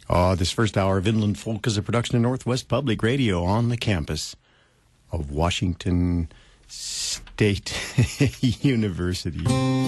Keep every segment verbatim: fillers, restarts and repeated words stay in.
Uh, this first hour of Inland Folk is a production of Northwest Public Radio on the campus of Washington State University.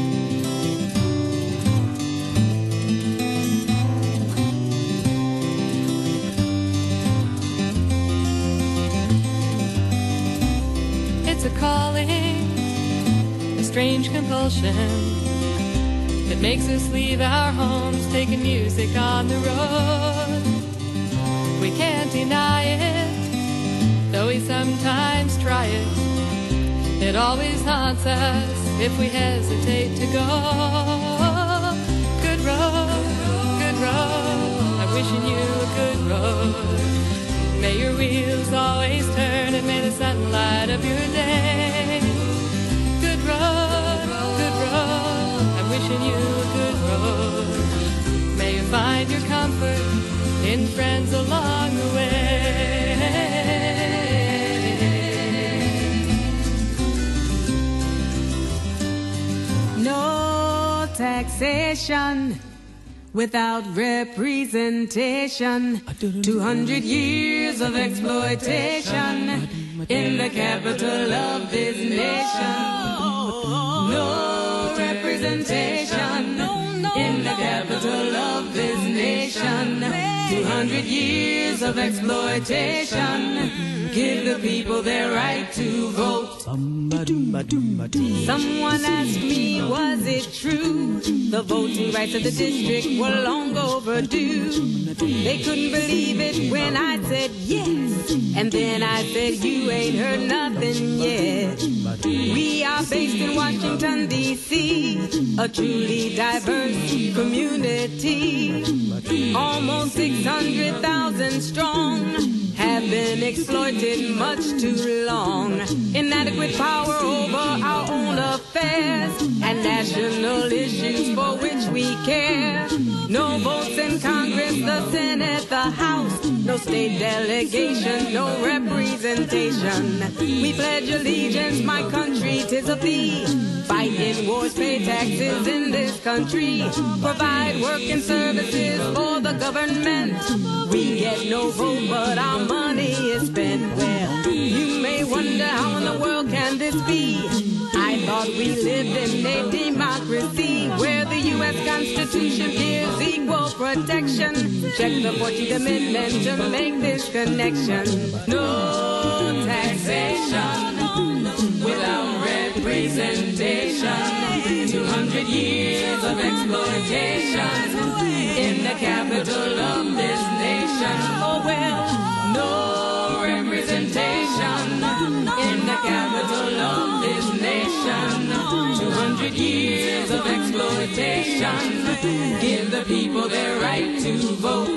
It's a calling, a strange compulsion that makes us leave our homes, taking music on the road. We can't deny it, though we sometimes try it. It always haunts us if we hesitate to go. Good road, good road, I'm wishing you a good road. May your wheels always turn and may the sunlight of your day. Good road, good road, I'm wishing you a good road. May you find your comfort in friends along the way. No taxation without representation. Two hundred years of exploitation in the capital of this nation. No representation in the capital of this nation. Two hundred years of exploitation. Give the people their right to vote. Someone asked me, was it true? The voting rights of the district were long overdue. They couldn't believe it when I said yes. And then I said, you ain't heard nothing yet. We are based in Washington, D C, a truly diverse community. Almost six hundred thousand strong. Have been exploited much too long. Inadequate power over our own affairs and national issues for which we care. No votes in Congress, the Senate, the House. No state delegation, no representation. We pledge allegiance, my country, 'tis of thee. Fight in wars, pay taxes in this country. Provide work and services for the government. We get no vote, but our money is spent. Well, you may wonder how in the world can this be? I thought we lived in a democracy where the U S Constitution gives equal protection. Check the fourteenth Amendment to make this connection. No taxation without representation. Two hundred years of exploitation in the capital of this nation. Oh well, no representation in the capital of this nation. Two hundred years of exploitation. Give the people their right to vote.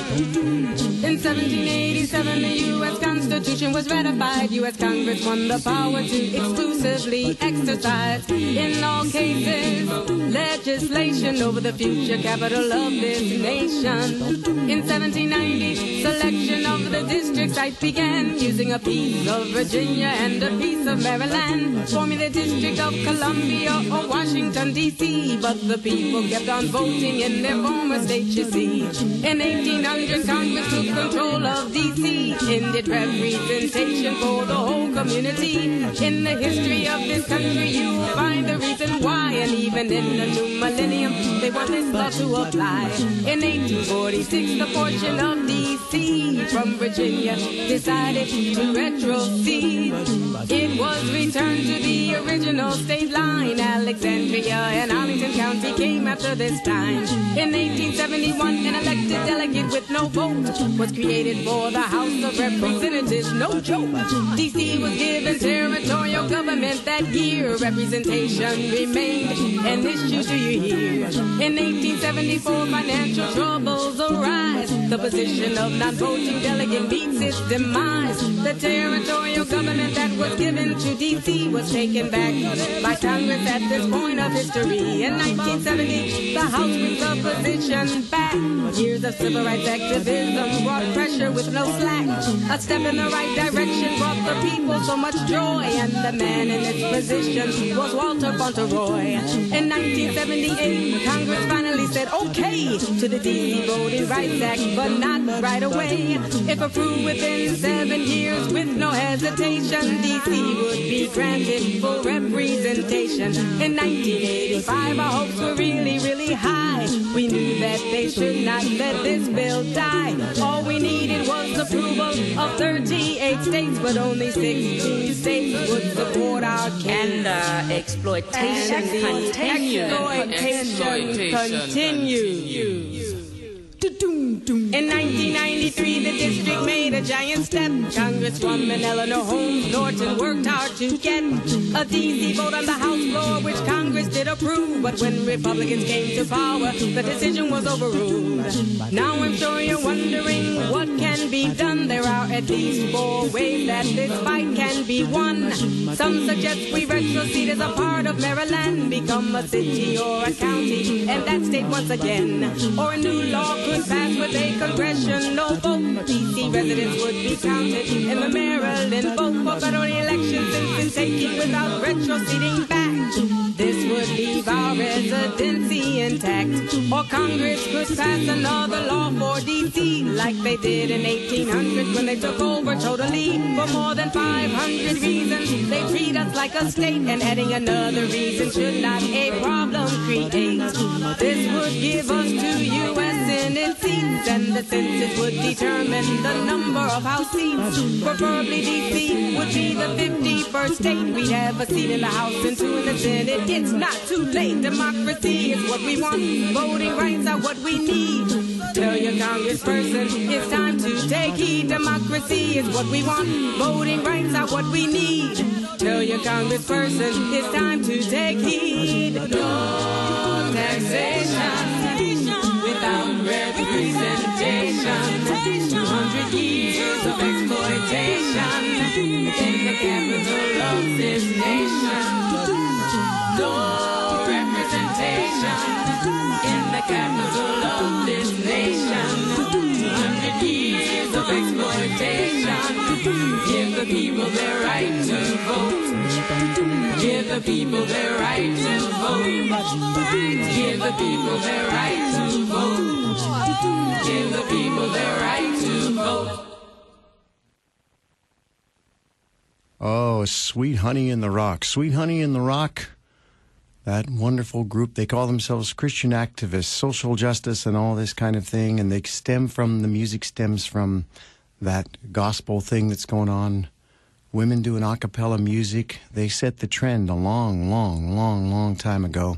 In seventeen eighty-seven, the U S Constitution was ratified. U S Congress won the power to exclusively exercise, in all cases, legislation over the future capital of this nation. In seventeen ninety, selection of the district sites began, using a piece of Virginia and a piece of Maryland, forming the District of Columbia or Washington, D C But the people kept on voting in their former state, you see. In eighteen hundred, Congress took control of D C, ended representation for the whole community. In the history of this country, you will find the reason why, and even in the new millennium, they want this law to apply. In eighteen forty-six, the portion of D C from Virginia decided to retrocede. It was returned to the original state line. Alexandria and Arlington County came after this time. In eighteen seventy-one, an elected delegate with no vote was created for the House of Representatives. No joke. D C was given territorial government that year. Representation remained an issue, do you hear? In eighteen seventy-four, financial troubles arise. The position of non-voting delegate meets its demise. The territorial government that was given to D C was taken back by Congress at this point of history. In nineteen seventy, the House brings the position back. Years of civil rights activism brought pressure with no slack. A step in the right direction brought the people so much joy, and the man in its position was Walter Fauntleroy. In nineteen seventy-eight, Congress finally finally said okay to the D C Voting Rights Act, but not right away. If approved within seven years with no hesitation, D C would be granted full representation. In nineteen eighty-five, our hopes were really, really high. We knew that they should not let this bill die. All we needed was approval of thirty-eight states, but only sixteen states would support our case. And uh, exploitation continues. Exploitation continues. In nineteen ninety-three, the district made a giant step. Congresswoman Eleanor Holmes Norton worked hard to get a D C vote on the House floor, which Congress did approve. But when Republicans came to power, the decision was overruled. Now I'm sure you're wondering what can be done. There are at least four ways that this fight can be won. Some suggest we retrocede as a part of Maryland, become a city or a county, and that state once again. Or a new law could pass with a congressional vote. D C residents would be counted in the Maryland vote for federal elections since been taken without retroceding back. This would leave our residency intact. Or Congress could pass another law for D C like they did in eighteen hundred when they took over totally. For more than five hundred reasons, they treat us like a state, and adding another reason should not a problem create. This would give us two U S Senate seats, and the census would determine the number of House seats. Preferably D C would be the fifty-first state. We'd have a seat in the House and two in the Senate. It's not too late. Democracy is what we want. Voting rights are what we need. Tell your congressperson it's time to take heed. Democracy is what we want. Voting rights are what we need. Tell your congressperson it's time to take heed. No taxation without representation. Two hundred years of exploitation in the capital of this nation. No representation in the capital of this nation. Two hundred years of exploitation. Give the people their right to vote. Give the people their right to vote. Give the people their right to vote. Give the people their right to vote. Oh, Sweet Honey in the Rock. Sweet Honey in the Rock, that wonderful group. They call themselves Christian activists, social justice and all this kind of thing. And they stem from, the music stems from that gospel thing that's going on. Women doing a cappella music. They set the trend a long, long, long, long time ago.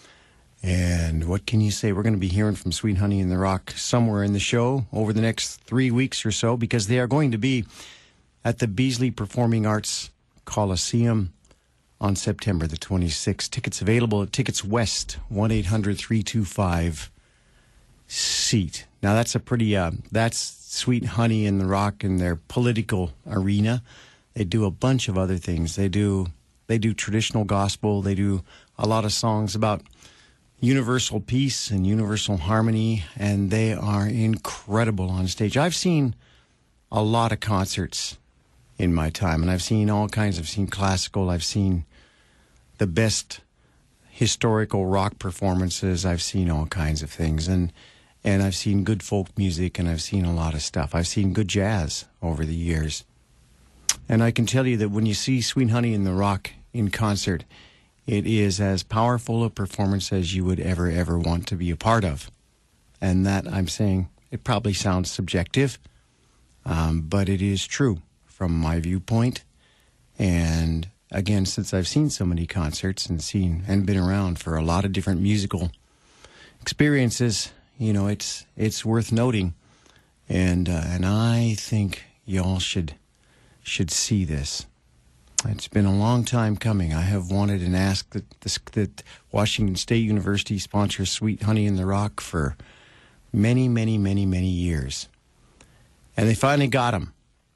And what can you say? We're going to be hearing from Sweet Honey in the Rock somewhere in the show over the next three weeks or so, because they are going to be at the Beasley Performing Arts Coliseum on September the twenty-sixth. Tickets available at Tickets West, one eight hundred three two five seat. Now that's a pretty, uh, that's Sweet Honey in the Rock in their political arena. They do a bunch of other things. They do, they do traditional gospel. They do a lot of songs about universal peace and universal harmony, and they are incredible on stage. I've seen a lot of concerts in my time, and I've seen all kinds. I've seen classical. I've seen the best historical rock performances. I've seen all kinds of things, and and I've seen good folk music, and I've seen a lot of stuff. I've seen good jazz over the years. And I can tell you that when you see Sweet Honey in the Rock in concert, it is as powerful a performance as you would ever, ever want to be a part of. And that, I'm saying, it probably sounds subjective, um, but it is true from my viewpoint. And again, since I've seen so many concerts and seen and been around for a lot of different musical experiences, you know, it's it's worth noting. And uh, and I think y'all should should see this. It's been a long time coming. I have wanted and asked that, this, that Washington State University sponsors Sweet Honey in the Rock for many, many, many, many years. And they finally got him.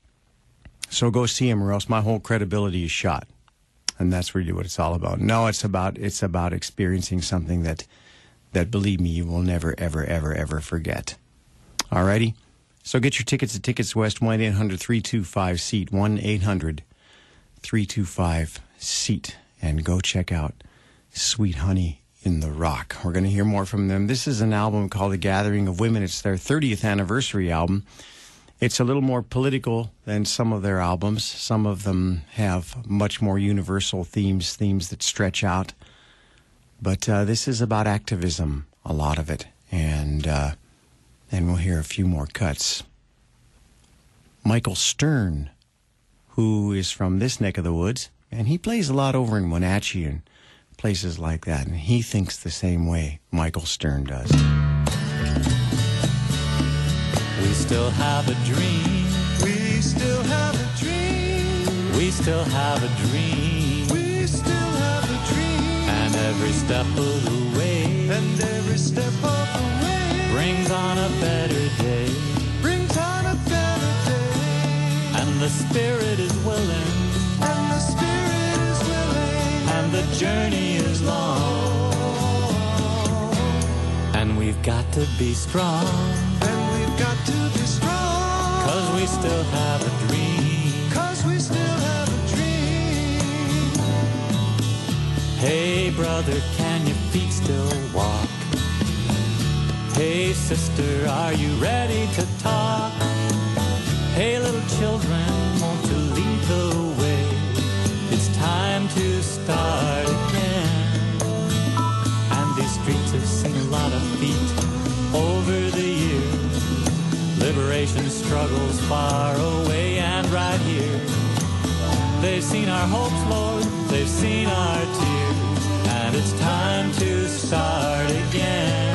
So go see him, or else my whole credibility is shot. And that's really what it's all about. No, it's about it's about experiencing something that, that believe me, you will never, ever, ever, ever forget. All righty? So get your tickets at Tickets West, one eight hundred three two five seat, one eight hundred three two five seat, and go check out Sweet Honey in the Rock. We're going to hear more from them. This is an album called The Gathering of Women. It's their thirtieth anniversary album. It's a little more political than some of their albums. Some of them have much more universal themes, themes that stretch out. But uh, this is about activism, a lot of it. And uh, then we'll hear a few more cuts. Michael Stern, who is from this neck of the woods, and he plays a lot over in Wenatchee and places like that, and he thinks the same way Michael Stern does. We still have a dream. We still have a dream. We still have a dream. We still have a dream. And every step of the way, and every step of the way, brings on a better day. Brings on a better day. And the spirit is willing. And the spirit is willing. And the journey is long. And we've got to be strong. And we've got to be strong. 'Cause we still have a dream. 'Cause we still have a dream. Hey brother, can your feet still walk? Hey sister, are you ready to talk? Hey little children, won't you lead the way? It's time to start again. And these streets have seen a lot of feet over the years. Liberation struggles far away and right here. They've seen our hopes, Lord, they've seen our tears. And it's time to start again.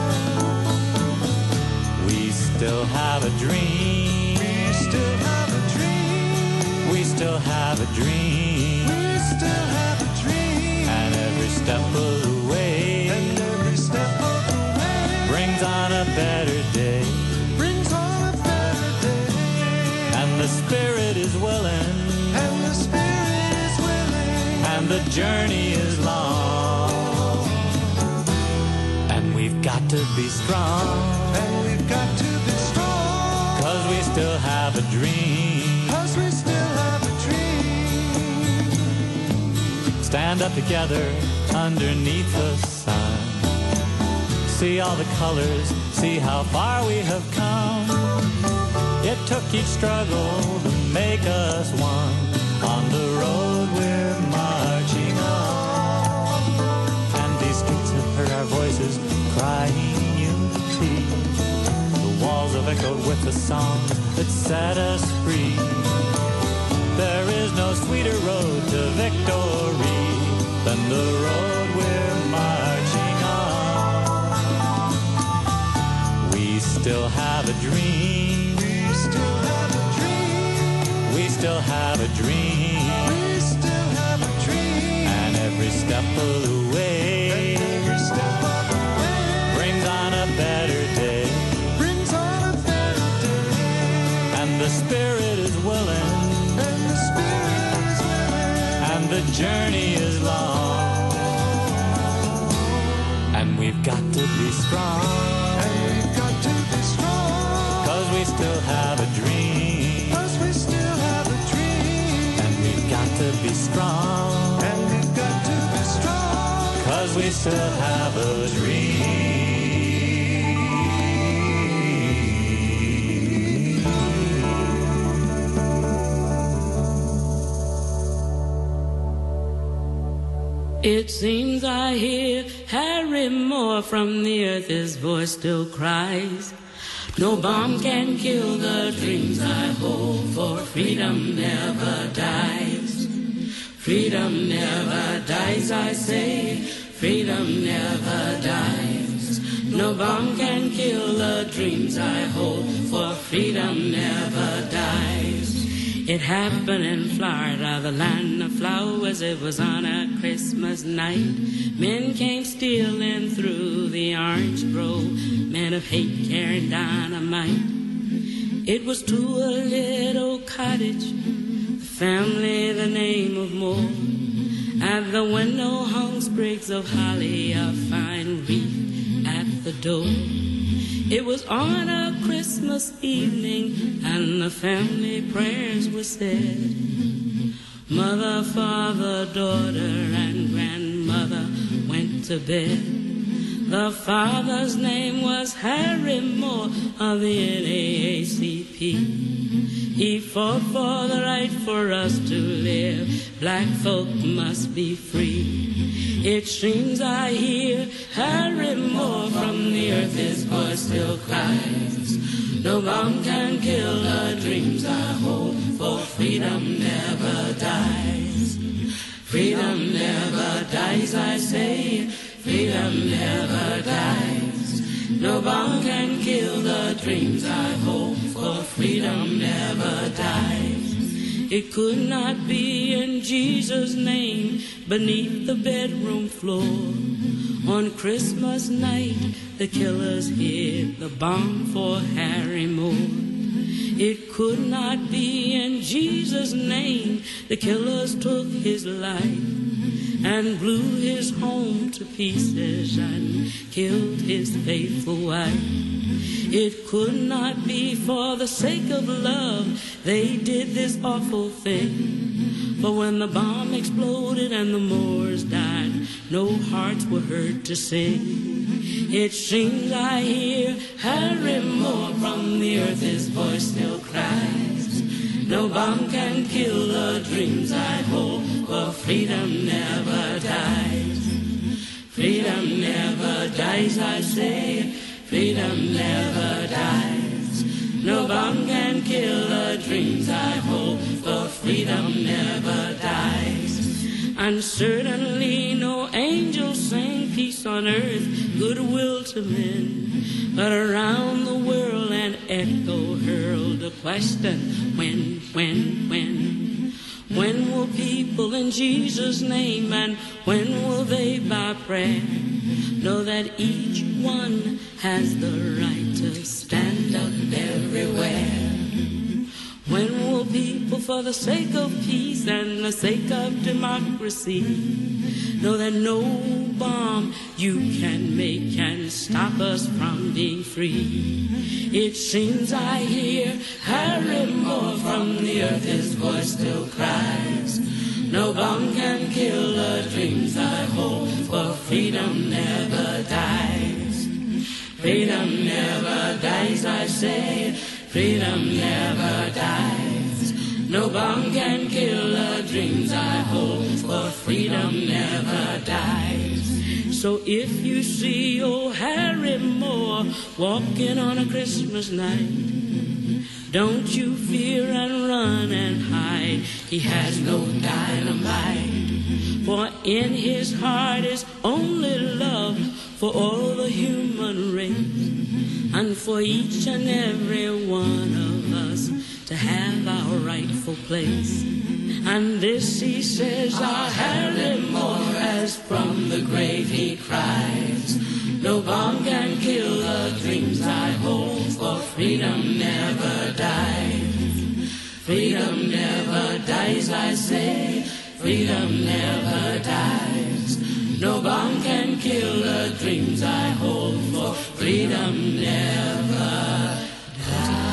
We still have a dream. We still have a dream. We still have a dream. We still have a dream. And every step of the way, and every step of the way, brings on a better day. Brings on a better day. And the spirit is willing. And the spirit is willing. And the journey is long. And we've got to be strong. And we've got to be strong. 'Cause we still have a dream. 'Cause we still have a dream. Stand up together underneath the sun. See all the colors, see how far we have come. It took each struggle to make us one. On the road we're marching on. And these streets have heard our voices crying unity. The walls have echoed with the songs that set us free. There is no sweeter road to victory than the road we're marching on. We still have a dream. We still have a dream. We still have a dream. We still have a dream. And every step of the way, and every step of the way, brings on a better day. Brings on a better day. And the spirit is willing. And the spirit is willing. And the journey is long. And we've got to be strong. And we've got to be strong. 'Cause we still have a dream. 'Cause we still have a dream. And we've got to be strong. And we've got to be strong. 'Cause we still have a dream. It seems I hear Harry Moore from the earth, his voice still cries. No bomb can kill the dreams I hold, for freedom never dies. Freedom never dies, I say, freedom never dies. No bomb can kill the dreams I hold, for freedom never dies. It happened in Florida, the land of flowers. It was on a Christmas night. Men came stealing through the orange grove. Men of hate carrying dynamite. It was to a little cottage, the family the name of Moore. At the window hung sprigs of holly, a fine wreath at the door. It was on a Christmas evening, and the family prayers were said. Mother, father, daughter, and grandmother went to bed. The father's name was Harry Moore of the N double A C P. He fought for the right for us to live. Black folk must be free. It seems I hear Harry Moore from the earth, his voice still cries. No bomb can kill the dreams I hold, for freedom never dies. Freedom never dies, I say. Freedom never dies. No bomb can kill the dreams I hold, for freedom never dies. It could not be in Jesus' name beneath the bedroom floor. On Christmas night, the killers hid the bomb for Harry Moore. It could not be in Jesus' name the killers took his life and blew his home to pieces and killed his faithful wife. It could not be for the sake of love they did this awful thing. For when the bomb exploded and the Moors died, no hearts were heard to sing. It seems I hear Harry Moore from the earth, his voice still cries. No bomb can kill the dreams I hold, for freedom never dies. Freedom never dies, I say. Freedom never dies. No bomb can kill the dreams I hold, for freedom never dies. And certainly no angels sang peace on earth, goodwill to men. But around the world an echo hurled a question, when, when, when? When will people in Jesus' name, and when will they by prayer know that each one has the right to stand up everywhere? When will people, for the sake of peace and the sake of democracy, know that no bomb you can make can stop us from being free? It seems I hear Harry Moore from the earth, his voice still cries. No bomb can kill the dreams I hold, for freedom never dies. Freedom never dies, I say. Freedom never dies. No bomb can kill the dreams I hold, for freedom never dies. So if you see old Harry Moore walking on a Christmas night, don't you fear and run and hide. He has no dynamite, for in his heart is only love for all the human race, and for each and every one of us to have our rightful place. And this he says, our Harry Moore, as from the grave he cries. No bomb can kill the dreams I hold, for freedom never dies. Freedom never dies, I say. Freedom never dies. No bomb can kill the dreams I hold, for freedom never dies.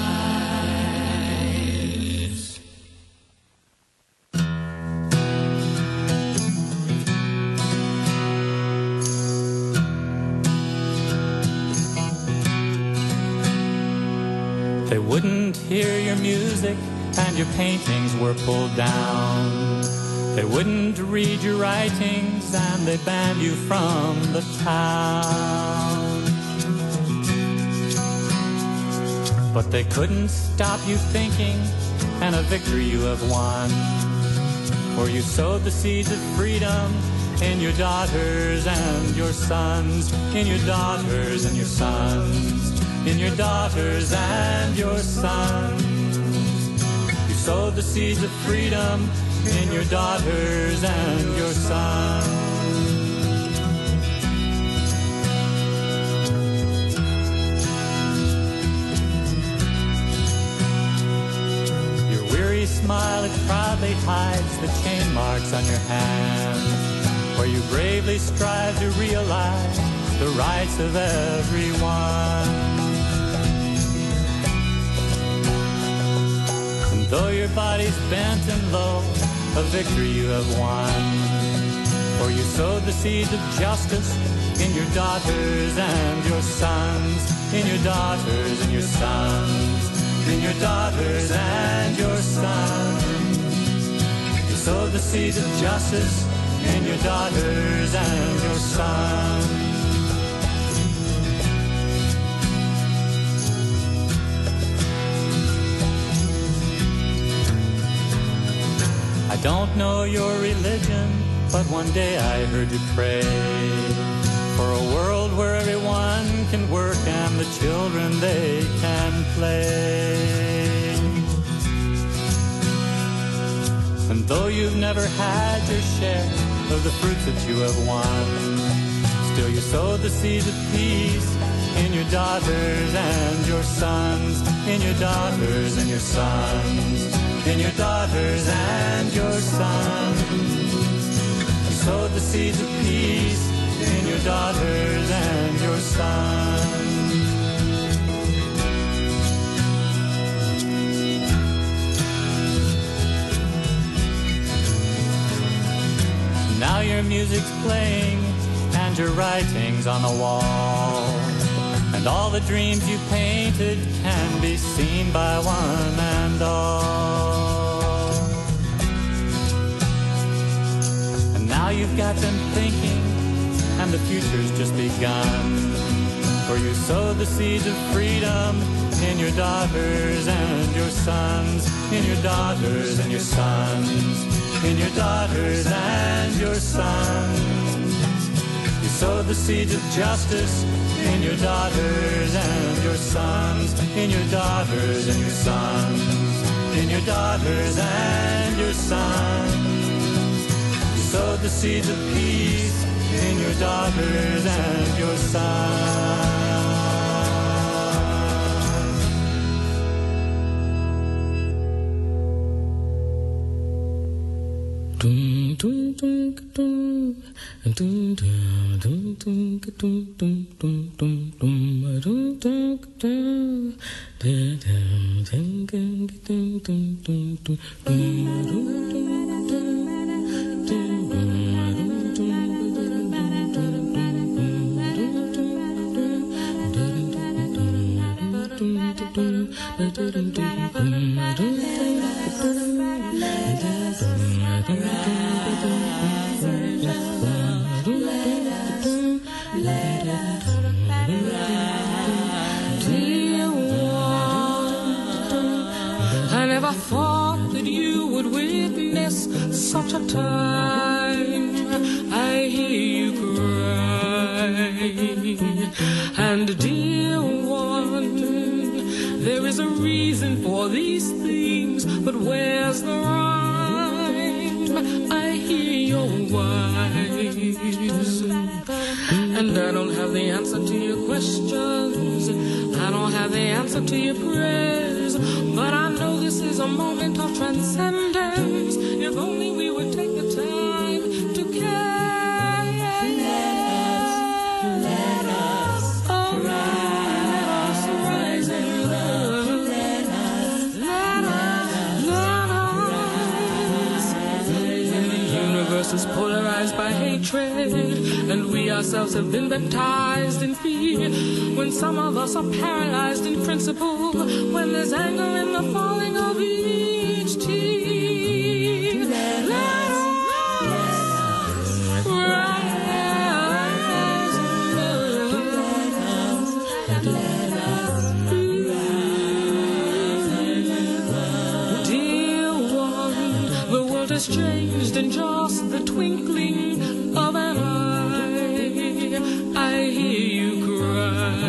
They wouldn't hear your music and your paintings were pulled down. They wouldn't read your writings and they banned you from the town. But they couldn't stop you thinking, and a victory you have won. For you sowed the seeds of freedom in your daughters and your sons, in your daughters and your sons, in your daughters and your sons. You sowed the seeds of freedom in your daughters and your sons. Your weary smile, it proudly hides the chain marks on your hands, where you bravely strive to realize the rights of everyone. Though your body's bent and low, a victory you have won. For you sowed the seeds of justice in your daughters and your sons, in your daughters and your sons, in your daughters and your sons. You sowed the seeds of justice in your daughters and your sons. I don't know your religion, but one day I heard you pray for a world where everyone can work and the children they can play. And though you've never had your share of the fruits that you have won, still you sowed the seeds of peace in your daughters and your sons, in your daughters and your sons, in your daughters and your sons. You sowed the seeds of peace in your daughters and your sons. Now your music's playing and your writing's on the wall, and all the dreams you painted can be seen by one and all. And now you've got them thinking, and the future's just begun. For you sowed the seeds of freedom in your daughters and your sons, in your daughters and your sons, in your daughters and your sons. You sowed the seeds of justice in your daughters and your sons, in your daughters and your sons, in your daughters and your sons. You sowed the seeds of peace in your daughters and your sons. Dum dum dum dum dum dum dum dum dum dum dum dum dum dum dum dum I never thought that you would witness such a time. I hear you cry, and dear one, there is a reason for these things, but where's the rhyme? I hear your whines, and I don't have the answer to your questions. I don't have the answer to your prayers, but I know this is a moment of transcendence. If only we would take the time to care. Let us, oh, let us rise in love. Let us, let us, let us. The universe is polarized by hatred, and we ourselves have been baptized in fear. When some of us are paralyzed in principle, when there's anger in the falling of each tear, let, let us rise in love. Let us rise in love. Dear one, the world has changed in just the twinkling of an eye. I hear you cry,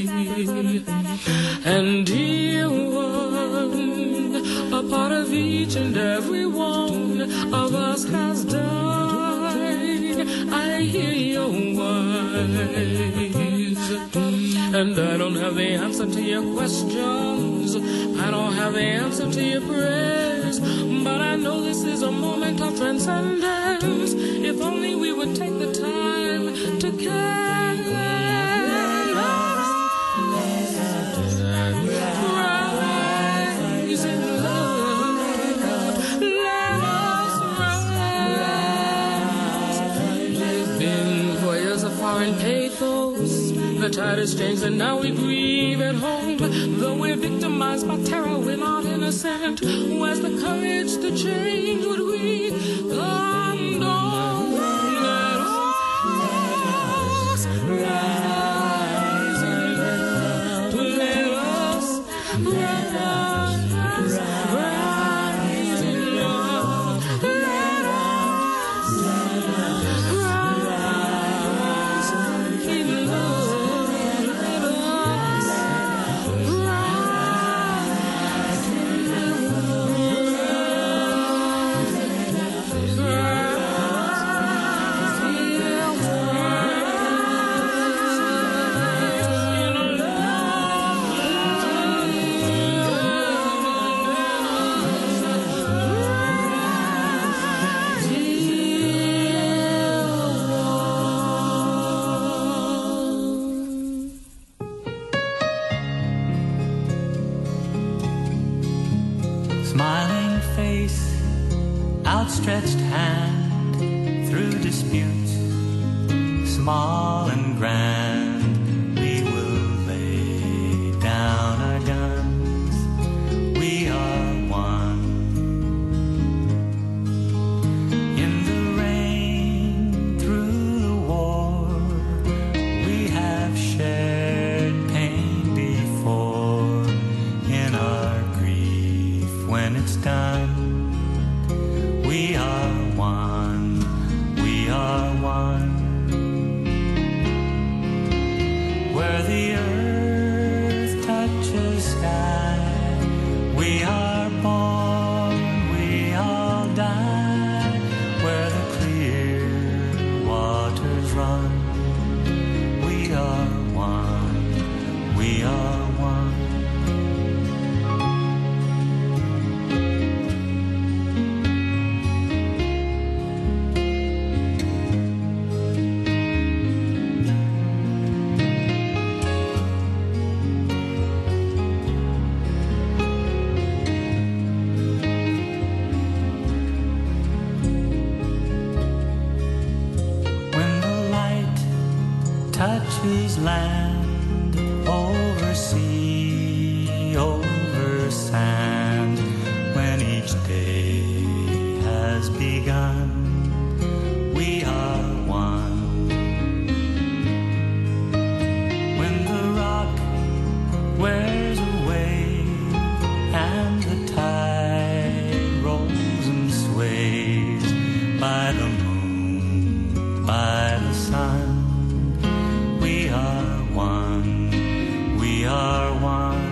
and dear one, a part of each and every one of us has died. I hear your whines, and I don't have the answer to your questions. I don't have the answer to your prayers, but I know this is a moment of transcendence. If only we would take the time to care. tide has changed and now we grieve at home. Though we're victimized by terror, we're not innocent. Who has the courage to change what we condone? Let us rise and let us, let us rise in love. Let us rise in love. Let us rise in Smiling face, outstretched hand, through disputes, small and grand, we will lay down our guns. We are one. In the rain, through the war, we have shared pain before. In our grief, when it's done, we are one, we are one. Where the earth touches sky, we are born, we all die. Where the clear waters run, we are one, we are one. When the light touches land, over sea, over sand, when each day has begun, we are one. When the rock wears away and the tide rolls and sways by the moon, by the sun, we are one, we are one.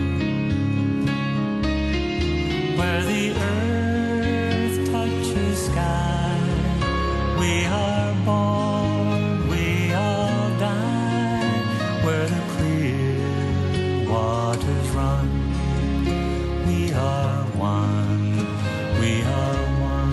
Where the earth touches sky, we are born, we all die. Where the clear waters run, we are one, we are one.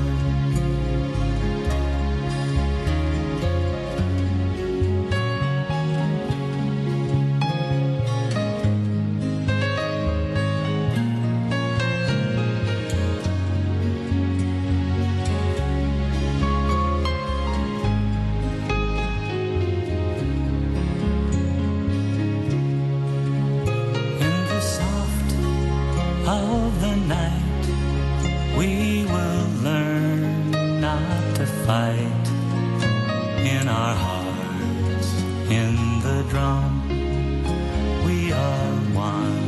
In the soft of the night, we will learn not to fight. In our hearts, in the drum, we are one.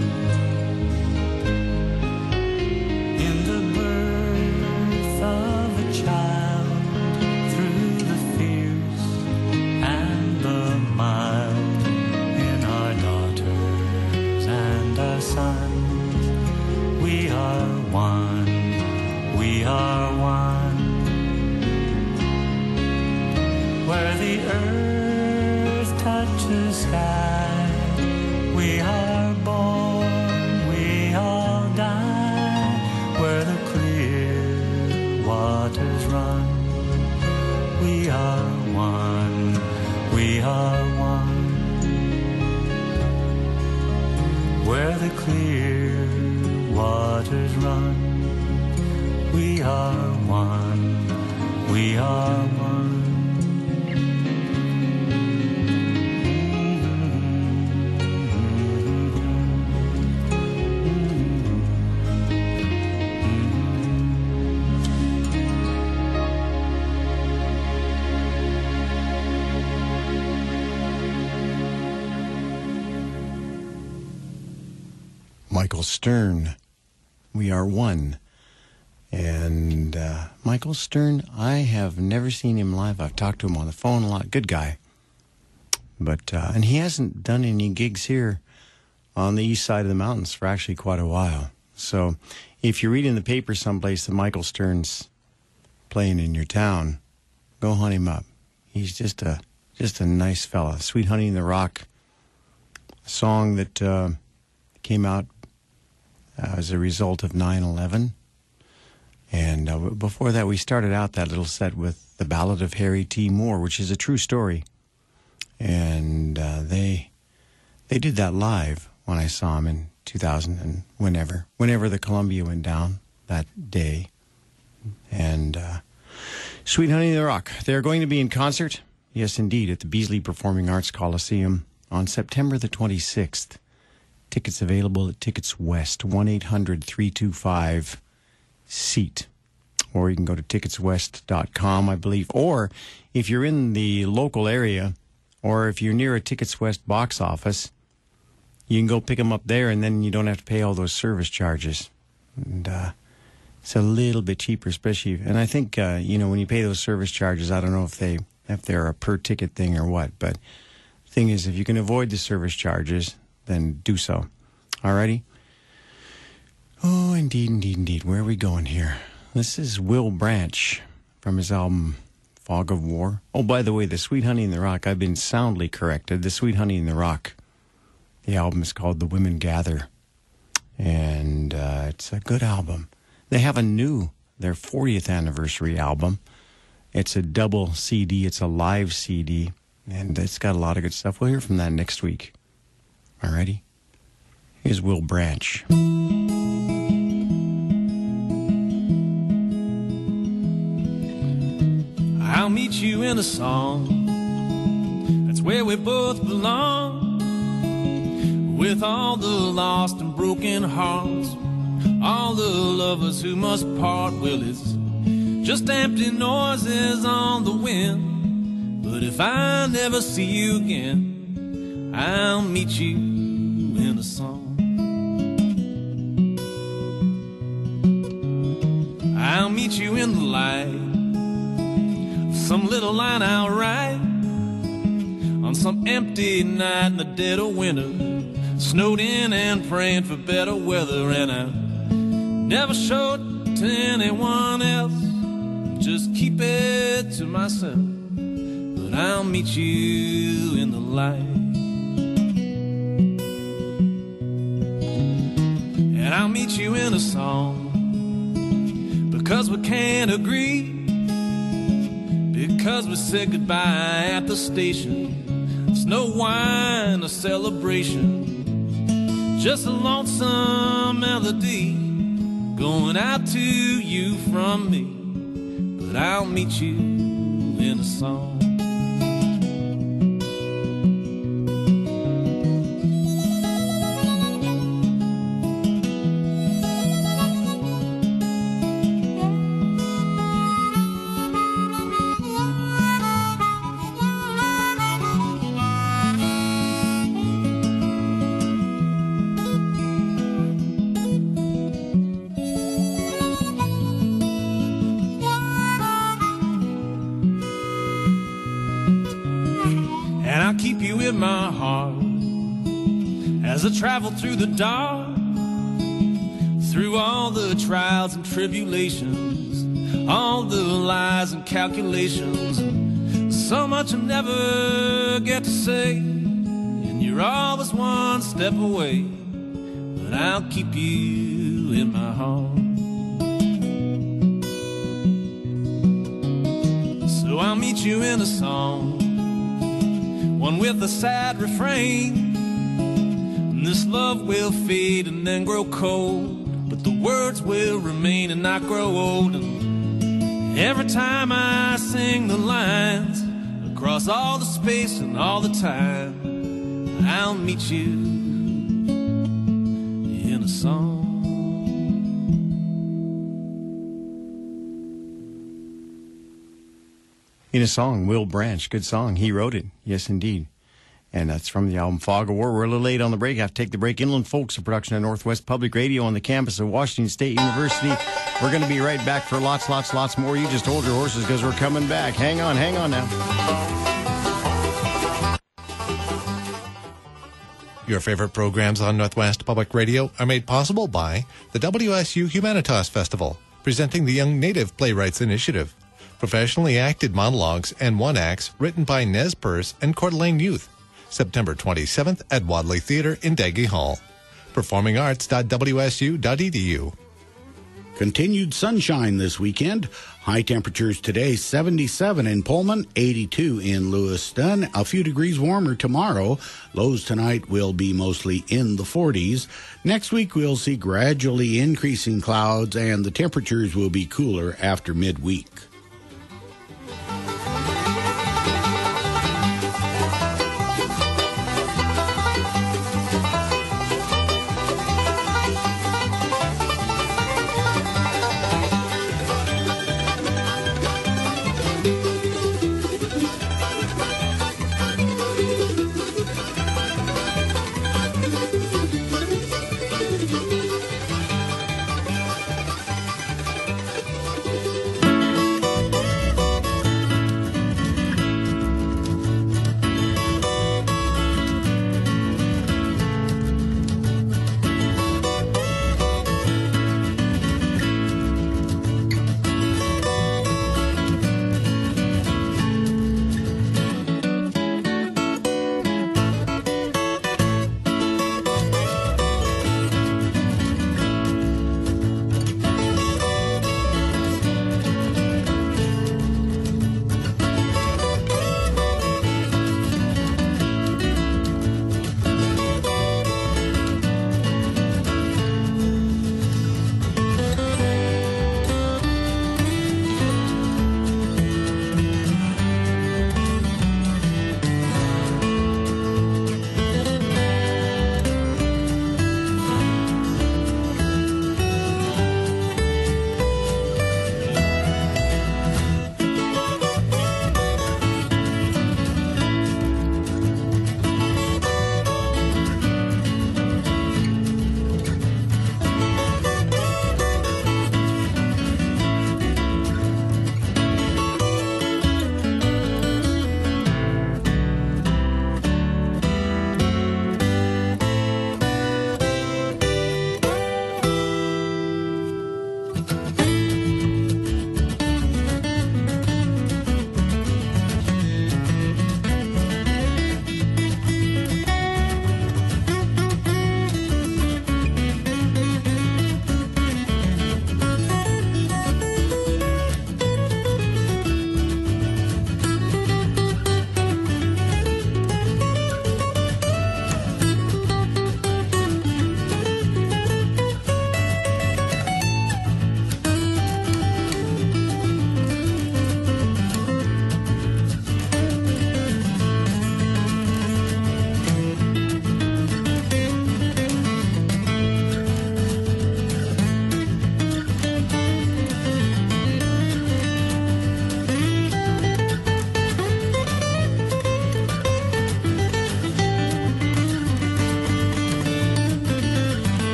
In the birth of a child, through the fierce and the mild, in our daughters and our sons, we are one, we are one. Where the earth touches sky, we are born, we all die. Where the clear waters run, we are one, we are one. Where the clear waters run, we are one, we are one. Michael Stern. We are one. And uh, Michael Stern, I have never seen him live. I've talked to him on the phone a lot. Good guy. But uh, and he hasn't done any gigs here on the east side of the mountains for actually quite a while. So if you're reading the paper someplace that Michael Stern's playing in your town, go hunt him up. He's just a just a nice fella. Sweet Honey in the Rock, a song that uh, came out uh, as a result of nine eleven. And uh, before that, we started out that little set with The Ballad of Harry T. Moore, which is a true story. And uh, they they did that live when I saw him in two thousand and whenever, whenever the Columbia went down that day. And uh, Sweet Honey in the Rock, they're going to be in concert, yes indeed, at the Beasley Performing Arts Coliseum on September the twenty-sixth. Tickets available at Tickets West, one eight hundred three two five seat. Or you can go to tickets west dot com, I believe. Or if you're in the local area, or if you're near a Tickets West box office, you can go pick them up there, and then you don't have to pay all those service charges. And uh, it's a little bit cheaper, especially. And I think uh, you know, when you pay those service charges, I don't know if they if they're a per ticket thing or what. But the thing is, if you can avoid the service charges, then do so. Alrighty. Oh, indeed, indeed, indeed. Where are we going here? This is Will Branch from his album Fog of War. Oh, by the way, the Sweet Honey in the Rock, I've been soundly corrected. The Sweet Honey in the Rock, the album is called The Women Gather. And uh, it's a good album. They have a new, their fortieth anniversary album. It's a double C D. It's a live C D. And it's got a lot of good stuff. We'll hear from that next week. Alrighty? Here's Will Branch. I'll meet you in a song. That's where we both belong. With all the lost and broken hearts, all the lovers who must part. Well, it's just empty noises on the wind. But if I never see you again, I'll meet you in a song. I'll meet you in the light, some little line I'll write on some empty night in the dead of winter, snowed in and praying for better weather. And I never show it to anyone else, just keep it to myself. But I'll meet you in the light. And I'll meet you in a song, because we can't agree, because we said goodbye at the station. It's no wine or celebration, just a lonesome melody going out to you from me. But I'll meet you in a song. In my heart as I travel through the dark, through all the trials and tribulations, all the lies and calculations, so much I never get to say, and you're always one step away. But I'll keep you in my heart. So I'll meet you in a song, one with a sad refrain. And this love will fade and then grow cold, but the words will remain and not grow old. And every time I sing the lines across all the space and all the time, I'll meet you in a song. In a song, Will Branch, good song. He wrote it, yes indeed. And that's from the album Fog of War. We're a little late on the break. I have to take the break. Inland Folks, a production of Northwest Public Radio on the campus of Washington State University. We're going to be right back for lots, lots, lots more. You just hold your horses because we're coming back. Hang on, hang on now. Your favorite programs on Northwest Public Radio are made possible by the W S U Humanitas Festival, presenting the Young Native Playwrights Initiative, professionally acted monologues and one-acts written by Nez Perce and Coeur d'Alene Youth, September twenty-seventh at Wadley Theatre in Daggy Hall. performing arts dot w s u dot e d u. Continued sunshine this weekend. High temperatures today, seventy-seven in Pullman, eighty-two in Lewiston. A few degrees warmer tomorrow. Lows tonight will be mostly in the forties. Next week we'll see gradually increasing clouds and the temperatures will be cooler after midweek.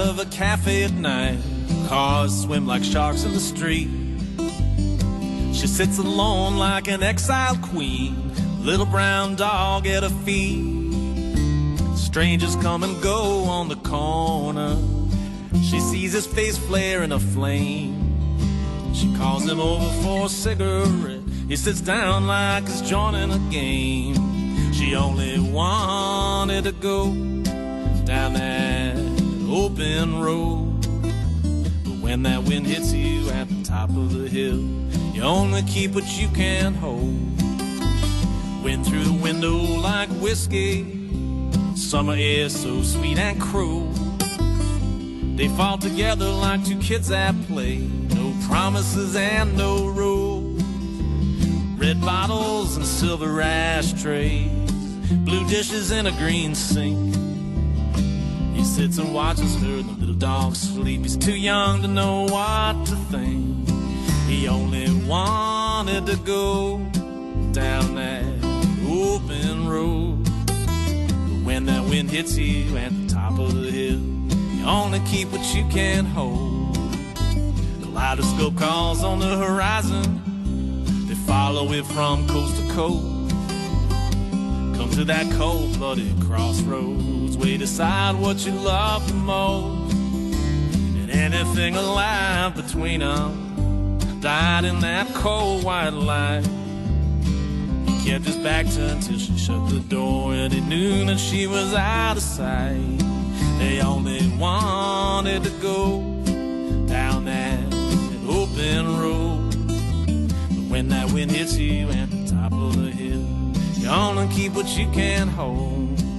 of a cafe at night. Cars swim like sharks in the street. She sits alone like an exiled queen, little brown dog at her feet. Strangers come and go on the corner. She sees his face flare in a flame. She calls him over for a cigarette. He sits down like he's joining a game. She only wanted to go down that open road. But when that wind hits you at the top of the hill, you only keep what you can hold. Wind through the window like whiskey, summer air so sweet and cruel. They fall together like two kids at play, no promises and no rules. Red bottles and silver ashtrays, blue dishes in a green sink. He sits and watches her and the little dog sleep. He's too young to know what to think. He only wanted to go down that open road. But when that wind hits you at the top of the hill, you only keep what you can hold. The kaleidoscope calls on the horizon. They follow it from coast to coast. Come to that cold-blooded crossroads where you decide what you love the most. And anything alive between them died in that cold white light. He kept his back to until she shut the door, and he knew that she was out of sight. They only wanted to go down that open road. But when that wind hits you at the top of the hill, you only keep what you can hold.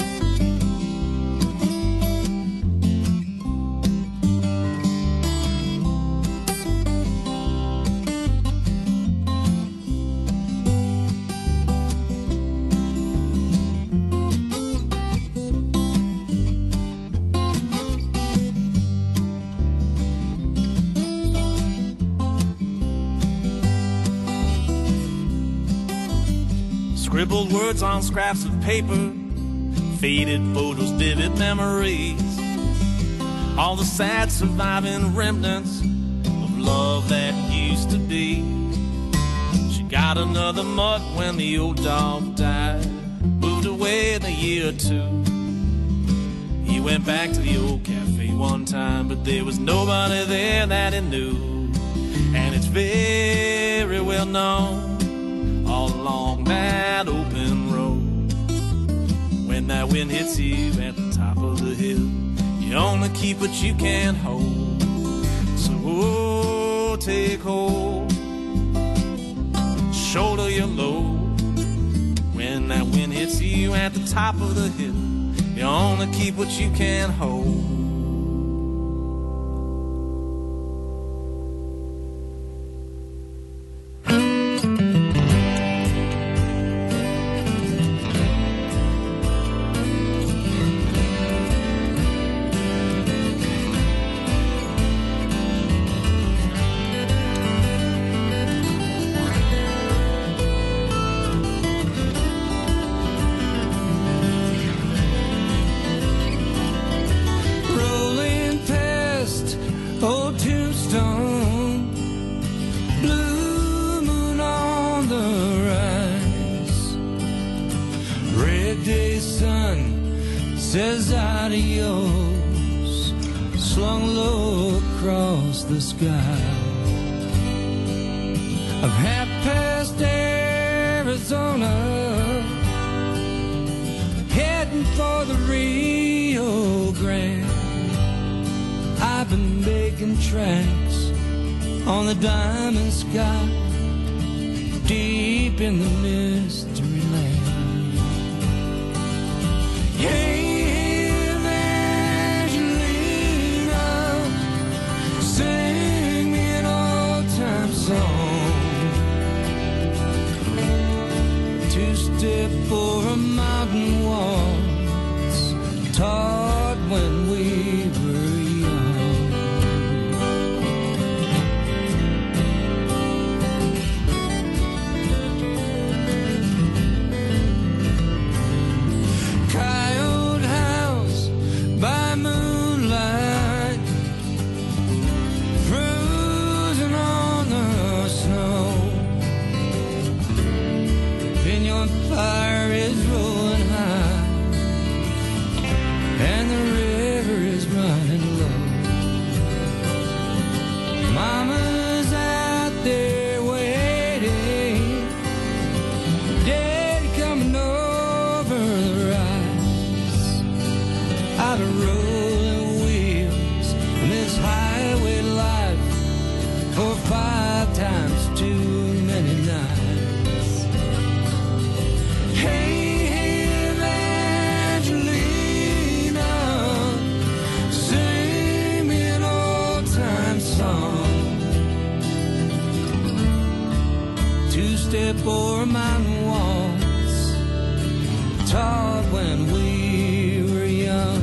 Scribbled words on scraps of paper, faded photos, vivid memories, all the sad surviving remnants of love that used to be. She got another mutt when the old dog died, moved away in a year or two. He went back to the old cafe one time, but there was nobody there that he knew. And it's very well known all along that open road. When that wind hits you at the top of the hill, you only keep what you can hold. So oh, take hold, shoulder your load. When that wind hits you at the top of the hill, you only keep what you can hold. Says adios, slung low across the sky. I've half past Arizona, heading for the Rio Grande. I've been making tracks on the diamond sky, deep in the mystery land. Hey, two-step for a mountain waltz, taught when we were young. Coyote house by moonlight, taught when we were young.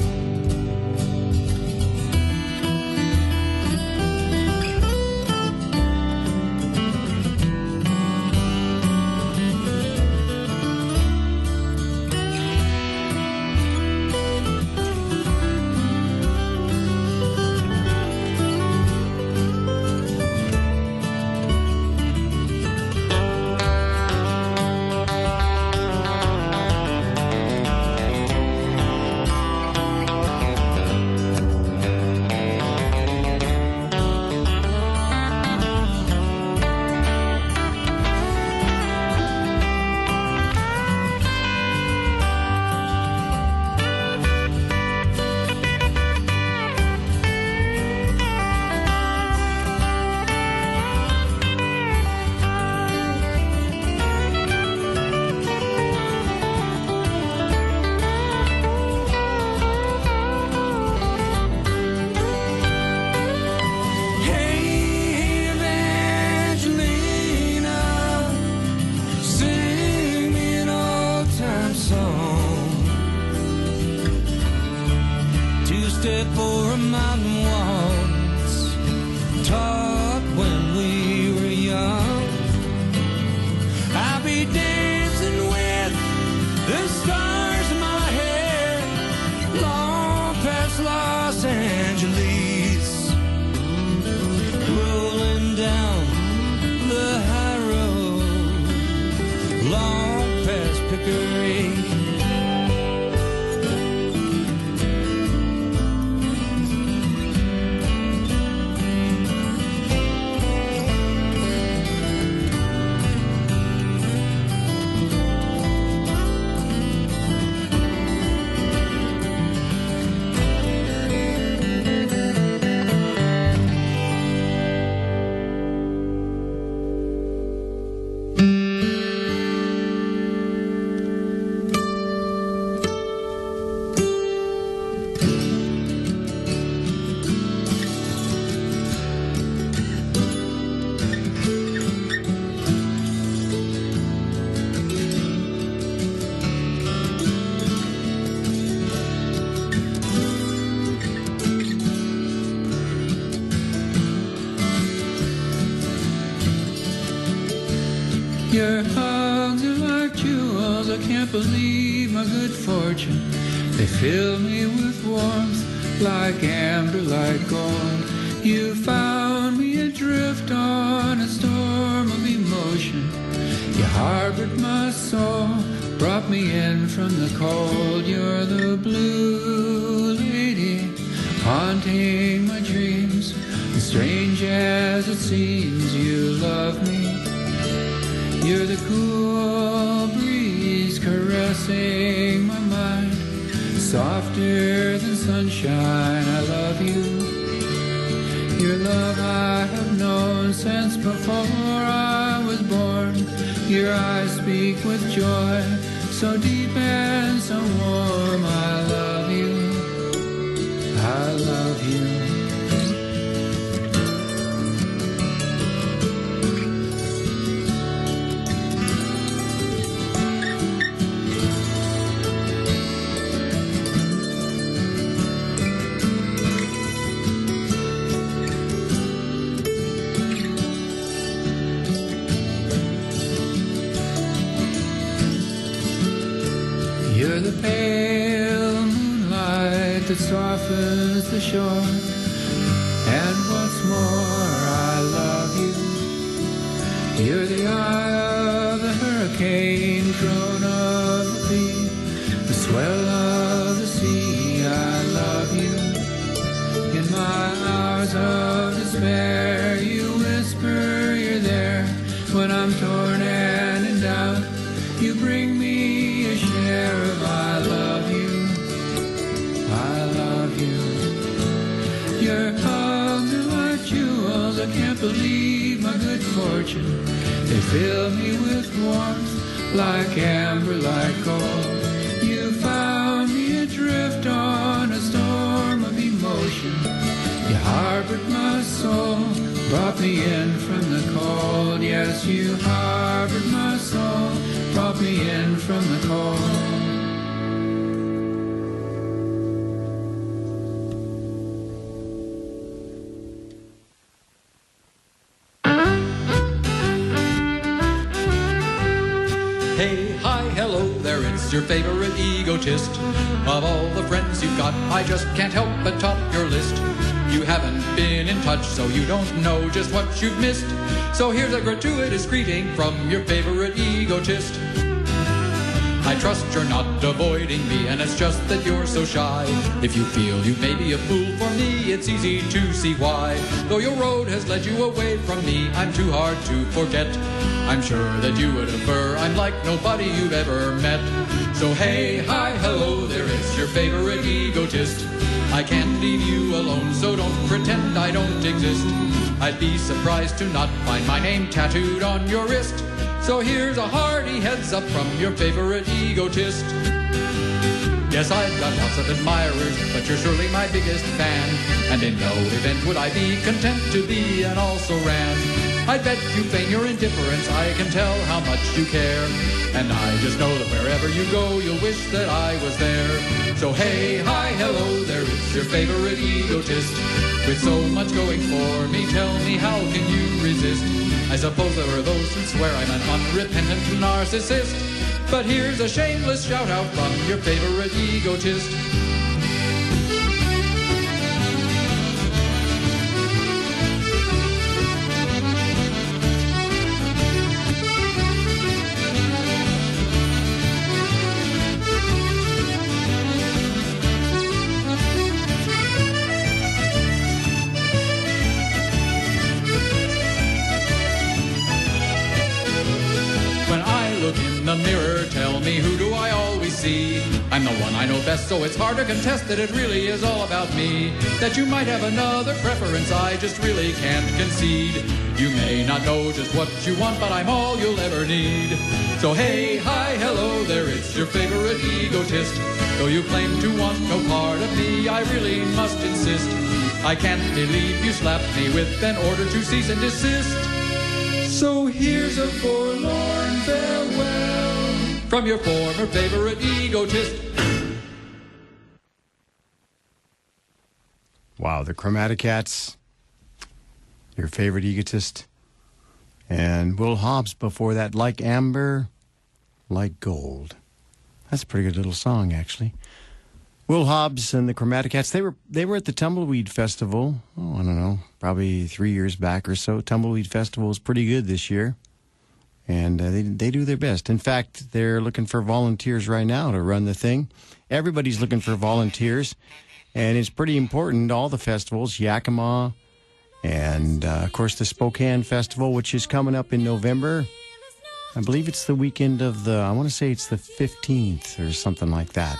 Your hugs are like jewels, I can't believe my good fortune. They fill me with warmth, like amber, like gold. You found me adrift on a storm of emotion. You harbored my soul, brought me in from the cold. You're the blue lady, haunting my dreams. And strange as it seems, you love me. You're the cool breeze caressing my mind, softer than sunshine. I love you. Your love I have known since before I was born. Your eyes speak with joy, so deep and so warm. I love you. I love you. You're the pale moonlight that softens the shore. And what's more, I love you. You're the eye of the hurricane, drone of the sea, the swell of the sea. I love you. In my hours of despair, you whisper you're there. When I'm torn and in doubt, you bring me a share of I love you. I love you. Your hugs are like jewels, I can't believe my good fortune. They fill me with warmth, like amber, like gold. You found me adrift on a storm of emotion. You harbored my soul, brought me in from the cold. Yes, you harbored my soul, brought me in from the cold. your favorite egotist. Of all the friends you've got, I just can't help but top your list. You haven't been in touch, so you don't know just what you've missed. So here's a gratuitous greeting from your favorite egotist. I trust you're not avoiding me, and it's just that you're so shy. If you feel you may be a fool for me, it's easy to see why. Though your road has led you away from me, I'm too hard to forget. I'm sure that you would infer I'm like nobody you've ever met. So hey, hi, hello, there is your favorite egotist. I can't leave you alone, so don't pretend I don't exist. I'd be surprised to not find my name tattooed on your wrist. So here's a hearty heads up from your favorite egotist. Yes, I've got lots of admirers, but you're surely my biggest fan. And in no event would I be content to be an also-ran. I bet you feign your indifference, I can tell how much you care. And I just know that wherever you go, you'll wish that I was there. So hey, hi, hello, there is your favorite egotist. With so much going for me, tell me how can you resist? I suppose there are those who swear I'm an unrepentant narcissist. But here's a shameless shout out from your favorite egotist. The mirror, tell me, who do I always see? I'm the one I know best, so it's hard to contest that it really is all about me. That you might have another preference, I just really can't concede. You may not know just what you want, but I'm all you'll ever need. So hey, hi, hello, there it's your favorite egotist. Though you claim to want no part of me, I really must insist. I can't believe you slapped me with an order to cease and desist. So here's a forlorn farewell from your former favorite egotist. Wow, the Chromaticats, your favorite egotist. And Will Hobbs before that, Like Amber, Like Gold. That's a pretty good little song, actually. Will Hobbs and the Chromaticats, they were they were at the Tumbleweed Festival, oh, I don't know, probably three years back or so. Tumbleweed Festival is pretty good this year, and uh, they they do their best. In fact, they're looking for volunteers right now to run the thing. Everybody's looking for volunteers, and it's pretty important. All the festivals, Yakima, and, uh, of course, the Spokane Festival, which is coming up in November. I believe it's the weekend of the, I want to say it's the fifteenth or something like that.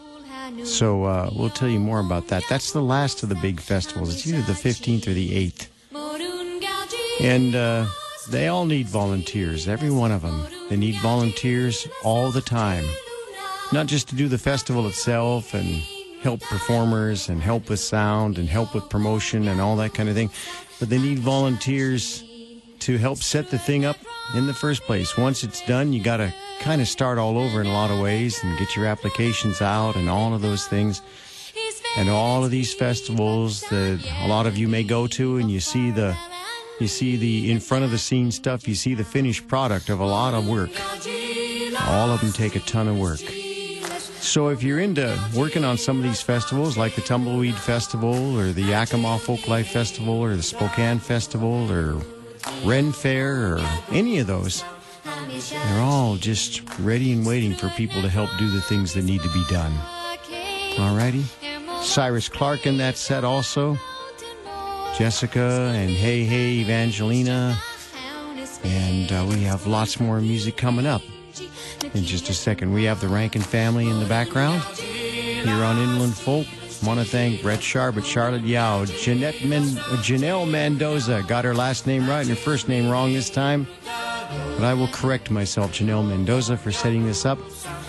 So uh, we'll tell you more about that. That's the last of the big festivals. It's either the fifteenth or the eighth. And uh, they all need volunteers, every one of them. They need volunteers all the time. Not just to do the festival itself and help performers and help with sound and help with promotion and all that kind of thing, but they need volunteers to help set the thing up in the first place. Once it's done, you got to kind of start all over in a lot of ways and get your applications out and all of those things. And all of these festivals that a lot of you may go to, and you see the you see the in front of the scene stuff, you see the finished product of a lot of work. All of them take a ton of work. So if you're into working on some of these festivals, like the Tumbleweed Festival or the Yakima Folklife Festival or the Spokane Festival or Ren Fair or any of those, they're all just ready and waiting for people to help do the things that need to be done. All righty. Cyrus Clark in that set also. Jessica and Hey Hey Evangelina. And uh, we have lots more music coming up in just a second. We have the Rankin family in the background here on Inland Folk. Want to thank Brett Sharp, Charlotte Yao, Jeanette Men- Janelle Mendoza. Got her last name right and her first name wrong this time. But I will correct myself, Janelle Mendoza, for setting this up.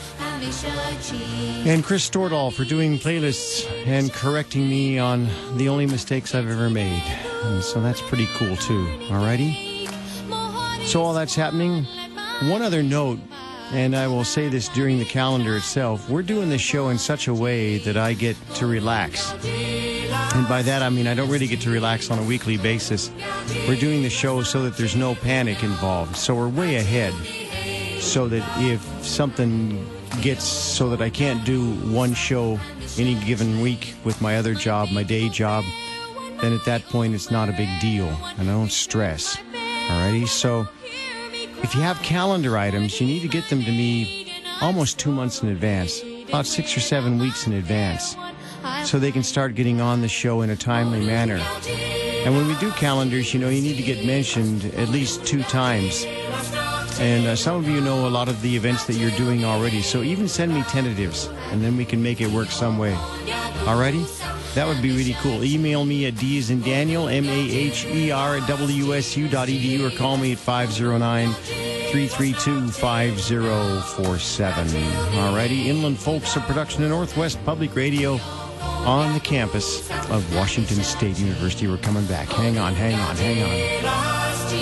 And Chris Stordahl for doing playlists and correcting me on the only mistakes I've ever made. And so that's pretty cool, too. Alrighty? So all that's happening. One other note, and I will say this during the calendar itself, we're doing this show in such a way that I get to relax. And by that, I mean I don't really get to relax on a weekly basis. We're doing the show so that there's no panic involved. So we're way ahead so that if something gets so that I can't do one show any given week with my other job, my day job, then at that point it's not a big deal, and I don't stress. Alrighty, so if you have calendar items, you need to get them to me almost two months in advance, about six or seven weeks in advance, so they can start getting on the show in a timely manner. And when we do calendars, you know, you need to get mentioned at least two times. And uh, some of you know a lot of the events that you're doing already, so even send me tentatives, and then we can make it work some way. Alrighty? That would be really cool. Email me at D as in Daniel, M A H E R at W S U dot E D U, or call me at five oh nine, three three two, five oh four seven. Alrighty, Inland Folks, a production of Northwest Public Radio on the campus of Washington State University. We're coming back. Hang on, hang on, hang on.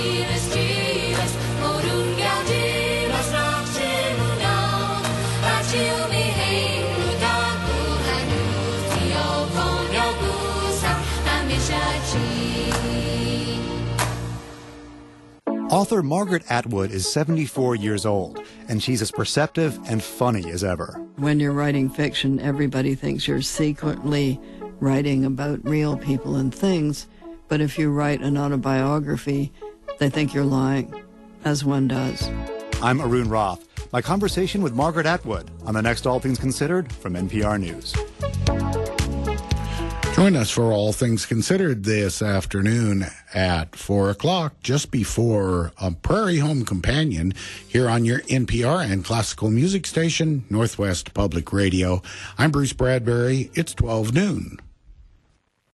Author Margaret Atwood is seventy-four years old, and she's as perceptive and funny as ever. When you're writing fiction, everybody thinks you're secretly writing about real people and things, but if you write an autobiography, they think you're lying, as one does. I'm Arun Roth. My conversation with Margaret Atwood on the next All Things Considered from N P R News. Join us for All Things Considered this afternoon at four o'clock, just before a Prairie Home Companion here on your N P R and classical music station, Northwest Public Radio. I'm Bruce Bradbury. It's twelve noon.